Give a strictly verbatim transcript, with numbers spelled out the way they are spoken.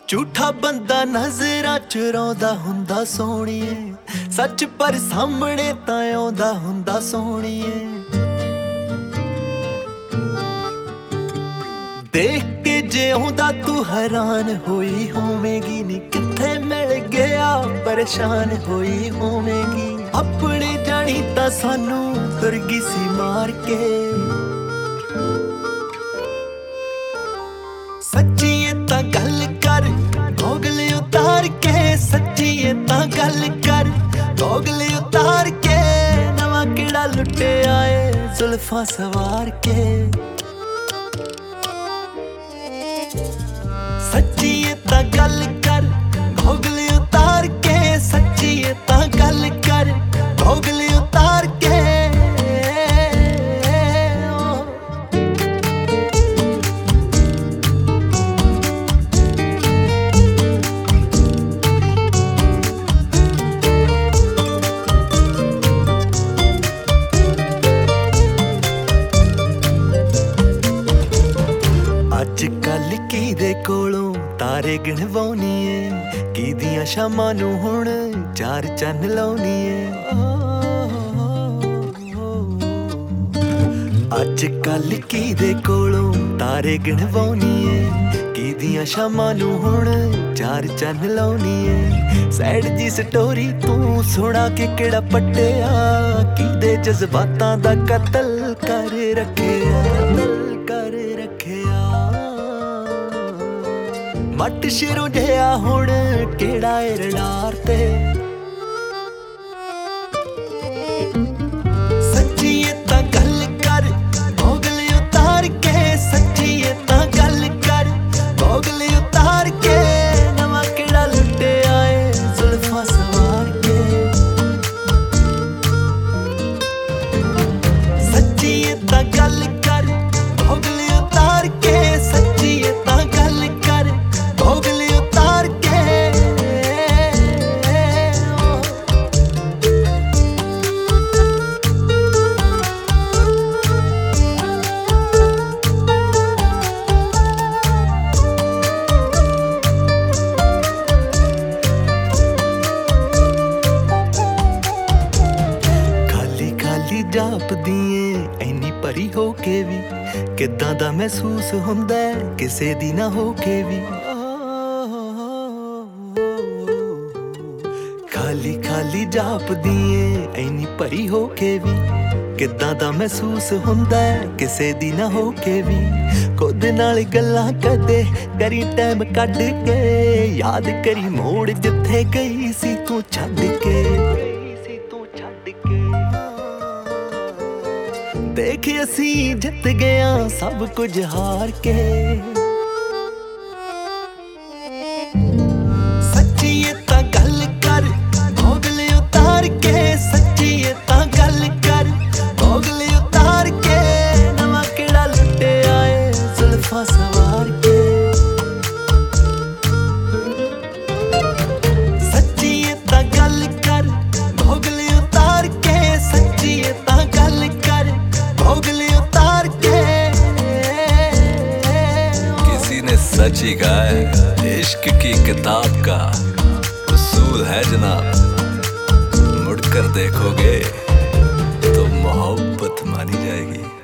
ਝੂਠਾ ਬੰਦਾ ਨਜ਼ਰਾਂ ਚੁਰਾਉਂਦਾ ਹੁੰਦਾ ਸੋਹਣੀਏ, ਸੱਚ ਪਰ ਸਾਹਮਣੇ ਤਾਂ ਆਉਂਦਾ ਹੁੰਦਾ ਸੋਹਣੀਏ। ਦੇਖ ਕੇ ਜੇ ਆਉਂਦਾ ਤੂੰ ਹੈਰਾਨ ਹੋਈ ਹੋਵੇਂਗੀ, ਨੀ ਕਿੱਥੇ ਮਿਲ ਗਿਆ ਪਰੇਸ਼ਾਨ ਹੋਈ ਹੋਵੇਂਗੀ। ਆਪਣੇ ਜਾਣੀ ਤਾਂ ਸਾਨੂੰ ਤੁਰ ਗਈ ਸੀ ਮਾਰ ਕੇ, ਸੱਚੀਏ ਤਾਂ ਗੱਲ ਕਰ ਗੋਗਲ ਉਤਾਰ ਕੇ, ਸੱਚੀਏ ਤਾਂ ਗੱਲ ਕਰ ਗੋਗਲ ਉਤਾਰ ਕੇ। ਨਵਾਂ ਕਿਹੜਾ ਲੁੱਟਿਆ ਏ ਜ਼ੁਲਫਾਂ ਸਵਾਰ ਕੇ, ਸੱਚੀਏ ਤਾਂ ਗੱਲ ਕਰ ਗੋਗਲ ਉਤਾਰ ਕੇ, ਸੱਚੀਏ ਤਾਂ ਗੱਲ ਕਰ ਗੋਗਲ ਉਤਾਰ ਕੇ। ਅੱਜ ਕੱਲ ਕਿਹਦੇ ਕੋਲੋਂ ਤਾਰੇ ਗਿਣਵਾਉਣੀ ਏ, ਕਿਹਦੀਆਂ ਸ਼ਾਮਾਂ ਨੂੰ ਹੁਣ ਚਾਰ ਚੰਨ ਲਾਉਣੀ ਏ। ਅੱਜ ਕੱਲ ਕਿਹਦੇ ਕੋਲੋਂ ਤਾਰੇ ਗਿਣਵਾਉਣੀ ਏ, ਕਿਹਦੀਆਂ ਸ਼ਾਮਾਂ ਨੂੰ ਹੁਣ ਚਾਰ ਚੰਨ ਲਾਉਣੀ ਏ। ਸੈਡ ਜੀ ਸਟੋਰੀ ਤੂੰ ਸੁਣਾ ਕੇ ਕਿਹੜਾ ਪੱਟਿਆ, ਕਿਹਦੇ ਜਜ਼ਬਾਤਾਂ ਦਾ ਕਤਲ ਕਰ ਰੱਖਿਆ, ਕਰ ਰੱਖਿਆ। ਮੱਟ ਸ਼ੇਰੋਂ ਜਿਹਾ ਹੁਣ ਕਿਹੜਾ ਏ ਰਡਾਰ ਤੇ, ਸੱਚੀਏ ਤਾਂ ਗੱਲ ਕਰ ਗੋਗਲ ਉਤਾਰ ਕੇ, ਸੱਚੀਏ ਤਾਂ ਗੱਲ ਕਰ ਗੋਗਲ ਉਤਾਰ ਕੇ। ਨਵਾਂ ਕਿਹੜਾ ਲੁੱਟਿਆ ਏ ਜ਼ੁਲਫਾਂ ਸਵਾਰ ਕੇ, ਸੱਚੀਏ ਤਾਂ ਗੱਲ ਕਰ ਗੋਗਲ ਉਤਾਰ ਕੇ, ਸੱਚੀਏ ਤਾਂ ਗੱਲ ਕਰ ਗੋਗਲ ਉਤਾਰ ਕੇ। ਖਾਲੀ ਖਾਲੀ ਜਾਪਦੀ ਏ ਐਨੀ ਭਰੀ ਹੋ ਕੇ ਵੀ, ਕਿੱਦਾਂ ਦਾ ਮਹਿਸੂਸ ਹੁੰਦਾ ਕਿਸੇ ਦੀ ਨਾ ਹੋ ਕੇ ਵੀ। ਖਾਲੀ ਖਾਲੀ ਜਾਪਦੀ ਏ ਐਨੀ ਭਰੀ ਹੋ ਕੇ ਵੀ, ਕਿੱਦਾਂ ਦਾ ਮਹਿਸੂਸ ਹੁੰਦਾ ਕਿਸੇ ਦੀ ਨਾ ਹੋ ਕੇ ਵੀ। ਖੁਦ ਨਾਲ ਗੱਲਾਂ ਕਦੇ ਕਰੀ ਟਾਈਮ ਕੱਢ ਕੇ, ਯਾਦ ਕਰੀ ਮੋੜ ਜਿੱਥੇ ਗਈ ਸੀ ਤੂੰ ਛੱਡ ਕੇ, ਦੇਖ ਅਸੀਂ ਜਿੱਤ ਗਿਆ ਸਭ ਕੁਝ ਹਾਰ ਕੇ। ਸੱਚੀਏ ਤਾਂ ਗੱਲ ਕਰ ਗੋਗਲ ਉਤਾਰ ਕੇ, ਸੱਚੀਏ ਤਾਂ ਗੱਲ ਕਰ ਗੋਗਲ ਉਤਾਰ ਕੇ। ਨਵਾਂ ਕਿਹੜਾ ਲੁੱਟਿਆ ਏ ਜ਼ੁਲਫਾਂ ਸਵਾਰ ਕੇ, ਸੱਚੀਏ ਤਾਂ ਗੱਲ ਕਰ ਗੋਗਲ ਉਤਾਰ ਕੇ, ਸੱਚੀਏ ਤਾਂ ਗੱਲ ਕਰ गूगल उतार के। किसी ने सच ही कहा है इश्क की किताब का उसूल है जनाब, मुड़कर देखोगे तो मोहब्बत मानी जाएगी।